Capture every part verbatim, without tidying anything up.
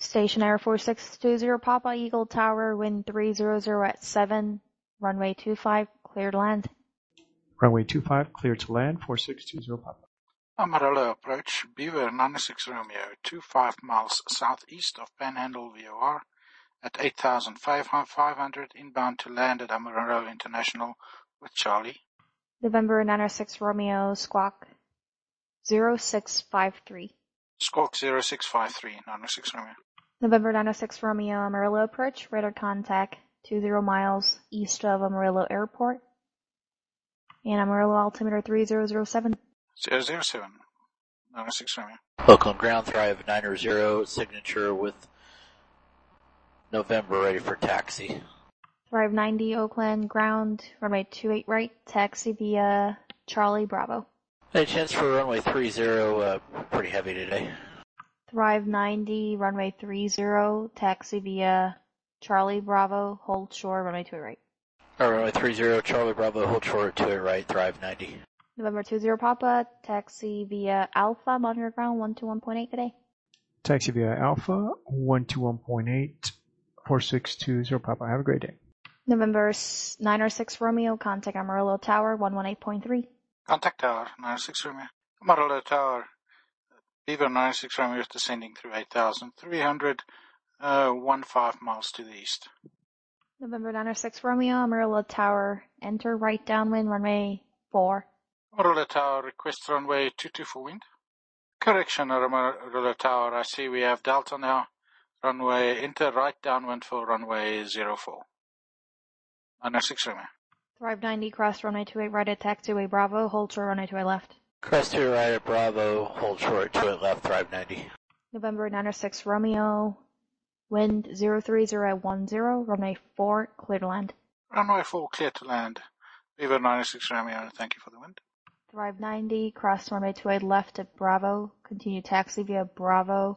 Station Air four six two zero Papa Eagle Tower, wind three zero zero at seven, runway two five, cleared land. Runway two five, clear to land, four six two zero Papa. Amarillo approach, Beaver ninety-six Romeo, two five miles southeast of Panhandle V O R at eight thousand five hundred, inbound to land at Amarillo International with Charlie. November nine oh six Romeo, squawk zero six five three. Squawk zero six five three, nine oh six Romeo. November nine oh six Romeo, Amarillo approach, radar contact two zero miles east of Amarillo Airport. And Amarillo altimeter three zero zero seven. zero zero seven, nine oh six Romeo. Oakland ground, Thrive nine zero, signature with November ready for taxi. Thrive ninety, Oakland ground, runway two eight right, taxi via Charlie Bravo. Any chance for runway three zero, uh, pretty heavy today. Thrive ninety, runway three zero, taxi via Charlie Bravo, hold shore, runway two eight right. Or runway three zero, Charlie Bravo, hold short, two eight right, Thrive ninety. November two zero Papa, taxi via Alpha, monitor ground one two one point eight today. Taxi via Alpha, one two one point eight, four six two zero Papa. Have a great day. November nine oh six Romeo, contact Amarillo Tower, one one eight point three. Contact Tower, nine oh six Romeo. Amarillo Tower, Beaver ninety-six Romeo is descending through eight thousand three hundred, uh, one five miles to the east. November nine oh six Romeo, Amarillo Tower, enter right downwind, runway four. Amarillo Tower, request runway two two for wind. Correction, Amarillo Tower, I see we have Delta now. Runway, enter right downwind for runway zero four. nine oh six Romeo. Thrive ninety, cross runway two eight right at taxiway Bravo, hold short runway two eight left. Crest two right at Bravo, hold short, two eight left, Thrive ninety. November nine oh six Romeo, wind zero three zero at one zero, runway four, clear to land. Runway four, clear to land. Beaver ninety-six Romeo, thank you for the wind. Thrive ninety, cross runway two eight left at Bravo, continue taxi via Bravo,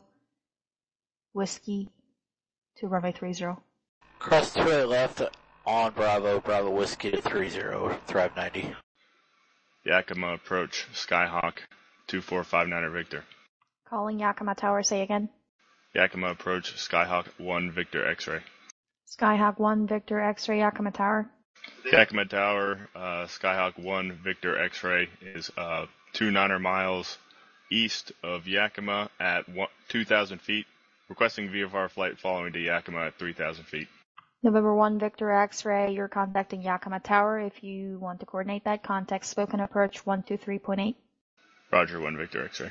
Whiskey to runway three zero. Crest two eight left on Bravo, Bravo Whiskey to three zero, Thrive ninety. Yakima approach, Skyhawk, two four five niner Victor. Calling Yakima Tower, say again. Yakima approach, Skyhawk one Victor X-ray. Skyhawk one Victor X-ray, Yakima Tower. Yakima Tower, uh, Skyhawk one Victor X-ray is uh, two niner miles east of Yakima at one, two thousand feet. Requesting V F R flight following to Yakima at three thousand feet. November one Victor X-ray, you're contacting Yakima Tower. If you want to coordinate that, contact spoken approach one two three point eight. Roger, one Victor X-ray.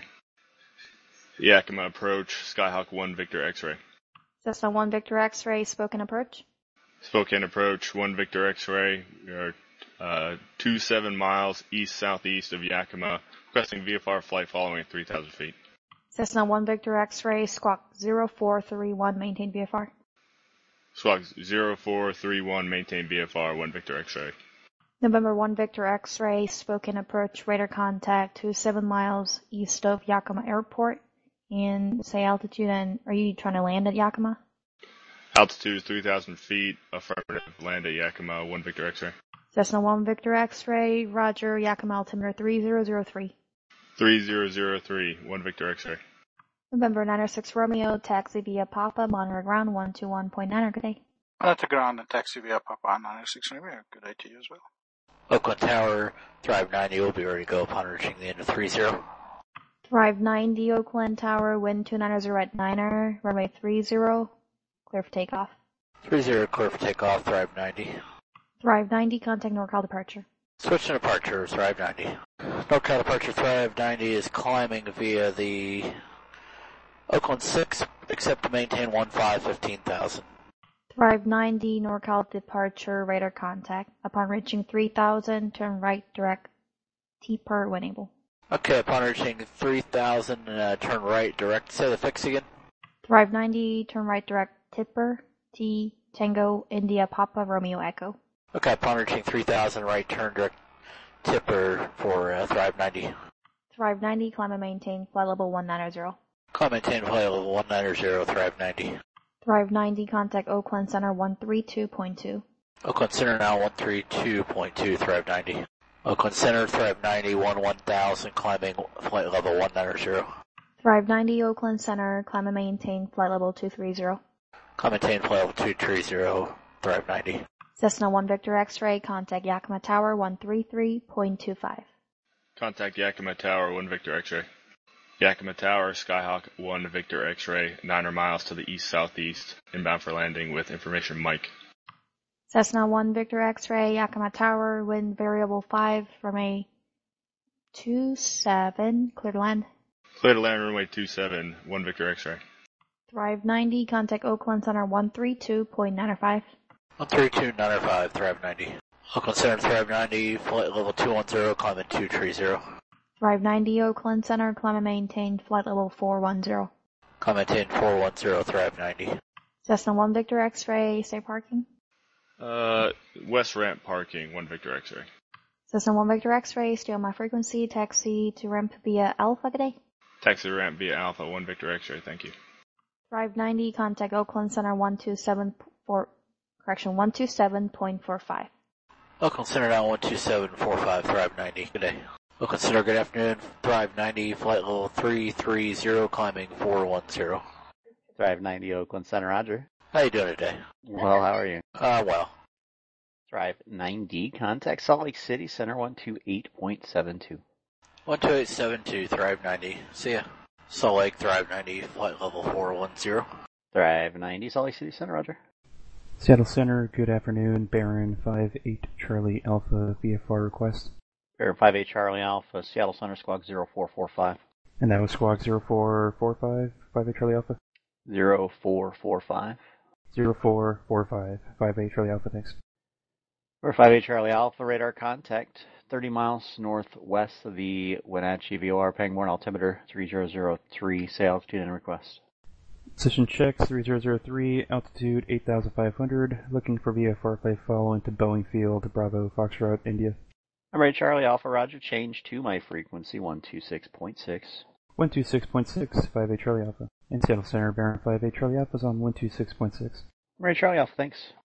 Yakima approach, Skyhawk one Victor X-ray. Cessna one Victor X-ray, spoken approach. Spokane approach, one Victor X-ray. We are uh, two seven miles east-southeast of Yakima. Requesting V F R flight following at three thousand feet. Cessna one Victor X-ray, squawk zero four three one, maintain V F R. Squawk zero four three one, maintain V F R, one Victor X-ray. November one Victor X-ray, spoken approach, radar contact two seven miles east of Yakima Airport. And say altitude, and are you trying to land at Yakima? Altitude is three thousand feet, affirmative, land at Yakima, one Victor X-ray. Cessna one Victor X-ray, roger, Yakima altimeter three zero zero three. three zero zero three, one Victor X-ray. November nine oh six Romeo, taxi via Papa, monitor ground one two one point nine, good day. Monitor ground and taxi via Papa, nine oh six Romeo, good day to you as well. Oakland Tower, Thrive ninety will be ready to go upon reaching the end of three zero. Thrive ninety, Oakland Tower, wind two nine zero at niner, runway three zero, clear for takeoff. three zero, clear for takeoff, Thrive ninety. Thrive ninety, contact NorCal departure. Switch to departure, Thrive ninety. NorCal departure, Thrive ninety is climbing via the Oakland six, except to maintain one five, fifteen thousand. Thrive ninety, NorCal departure, radar contact. Upon reaching three thousand, turn right direct, T per when able. Okay, upon reaching three thousand, uh, turn right direct. Say the fix again. Thrive ninety, turn right direct, Tipper, T, Tango, India, Papa, Romeo, Echo. Okay, upon reaching three thousand, right turn direct, Tipper for uh, Thrive ninety. Thrive ninety, climb and maintain, flight level one nine zero. Climb and maintain flight level one nine zero, Thrive ninety. Thrive ninety, contact Oakland Center one three two point two. Oakland Center now one three two point two, Thrive ninety. Oakland Center, Thrive ninety, one one thousand, climbing flight level one nine zero. Thrive ninety, Oakland Center, climb and maintain flight level two three zero. Climb and maintain flight level two three zero, Thrive ninety. Cessna one Victor X-ray, contact Yakima Tower one three three point two five. Contact Yakima Tower, one Victor X-ray. Yakima Tower, Skyhawk one Victor X-ray, nine miles to the east-southeast, inbound for landing with information Mike. Cessna one Victor X-ray, Yakima Tower, wind variable five from a two seven, clear to land. Clear to land runway two seven, one Victor X-ray. Thrive ninety, contact Oakland Center one three two point nine five. one three two nine five, Thrive ninety. Oakland Center, Thrive ninety, flight level two one zero, climb in two three zero. Thrive ninety, Oakland Center, climb and maintain flight level four one zero. Climb and maintain four one zero, Thrive ninety. Cessna one Victor X-ray, stay parking. Uh, west ramp parking, one Victor X-ray. Cessna one Victor X-ray, stay on my frequency, taxi to ramp via Alpha, good day. Taxi to ramp via Alpha, one Victor X-ray, thank you. Thrive ninety, contact Oakland Center one two seven four, correction, one two seven point four five. Oakland Center now one two seven four five, Thrive ninety, good day. Oakland Center, good afternoon, Thrive ninety, flight level three three zero, climbing four one zero. Thrive ninety, Oakland Center, Roger. How you doing today? Well, how are you? Uh, well. Thrive ninety, contact Salt Lake City Center one two eight point seven two. one two eight seven two, Thrive ninety, see ya. Salt Lake, Thrive ninety, flight level four one zero. Thrive ninety, Salt Lake City Center, Roger. Seattle Center, good afternoon. Baron five eight Charlie Alpha V F R request. Baron five eight Charlie Alpha, Seattle Center, squawk zero four four five. And that was squawk zero four four five, five eight Charlie Alpha? zero four four five. zero four four five, five eight Charlie Alpha, thanks. Baron five eight Charlie Alpha, radar contact, thirty miles northwest of the Wenatchee V O R, Pangborn altimeter three zero zero three, say altitude and request. Position checks three zero zero three, altitude eight thousand five hundred, looking for V F R flight following to Boeing Field, Bravo, Foxtrot, India. I'm ready, Charlie Alpha, Roger, change to my frequency one two six point six. one two six point six, five eight Charlie Alpha. And Seattle Center, Baron five eight Charlie Alpha is on one two six point six. I'm ready, Charlie Alpha, thanks.